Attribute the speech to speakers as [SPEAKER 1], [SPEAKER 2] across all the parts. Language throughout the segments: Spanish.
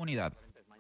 [SPEAKER 1] comunidad.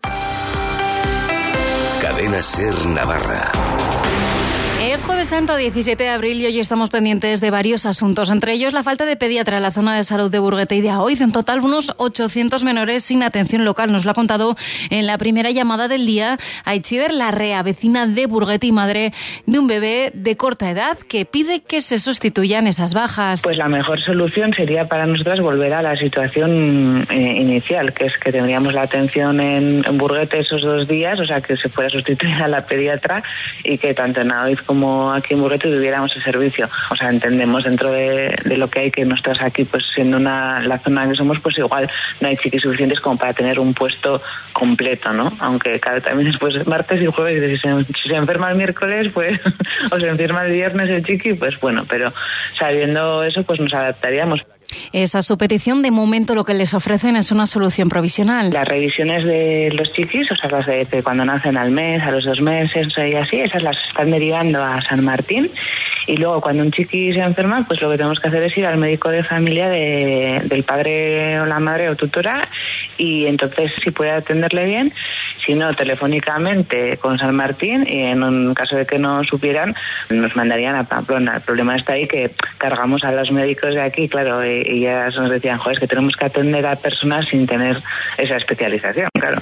[SPEAKER 2] Cadena SER Navarra.
[SPEAKER 3] Es Jueves Santo, 17 de abril, y hoy estamos pendientes de varios asuntos, entre ellos la falta de pediatra en la zona de salud de Burguete y de Aoiz. En total, unos 800 menores sin atención local. Nos lo ha contado en la primera llamada del día Aitziber Larrea, vecina de Burguete y madre de un bebé de corta edad, que pide que se sustituyan esas bajas.
[SPEAKER 4] Pues la mejor solución sería para nosotras volver a la situación inicial, que es que tendríamos la atención en Burguete esos 2 días, o sea, que se fuera a sustituir a la pediatra y que tanto en Aoiz como aquí en Burguete tuviéramos el servicio. O sea, entendemos dentro de lo que hay, que nosotras aquí, pues siendo la zona que somos, pues igual no hay chiquis suficientes como para tener un puesto completo, ¿no? Aunque claro, también después martes y jueves, si se enferma el miércoles, pues o se enferma el viernes el chiqui, pues bueno, pero sabiendo eso, pues nos adaptaríamos.
[SPEAKER 3] Esa es su petición. De momento lo que les ofrecen es una solución provisional.
[SPEAKER 4] Las revisiones de los chiquis, o sea, las de cuando nacen al mes, a los 2 meses y así, esas las están derivando a San Martín. Y luego cuando un chiqui se enferma, pues lo que tenemos que hacer es ir al médico de familia del padre o la madre o tutora, y entonces si puede atenderle bien, si no, telefónicamente con San Martín, y en un caso de que no supieran, nos mandarían a Pamplona. El problema está ahí que cargamos a los médicos de aquí, claro, y ya nos decían, joder, es que tenemos que atender a personas sin tener esa especialización, claro.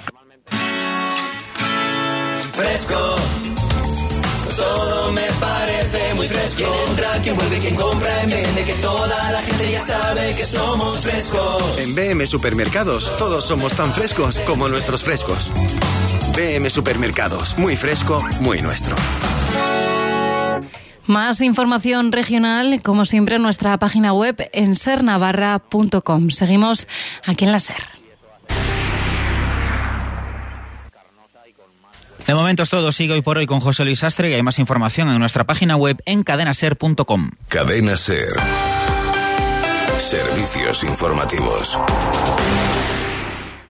[SPEAKER 5] Fresco, todo me parece muy fresco. Quien entra, quien vuelve, quien compra y vende, que toda la gente ya sabe que somos frescos.
[SPEAKER 6] En BM Supermercados todos somos tan frescos como nuestros frescos. BM Supermercados, muy fresco, muy nuestro.
[SPEAKER 3] Más información regional, como siempre, en nuestra página web en sernavarra.com. Seguimos aquí en la SER.
[SPEAKER 1] De momento es todo. Sigue Hoy por Hoy con José Luis Sastre, y hay más información en nuestra página web en cadenaser.com.
[SPEAKER 2] Cadena SER. Servicios informativos.